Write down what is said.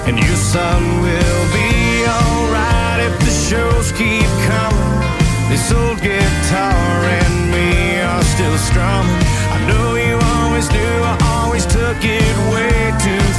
and your son will be alright if the shows keep coming. This old guitar and me are still strumming. I know you always knew I always took it way too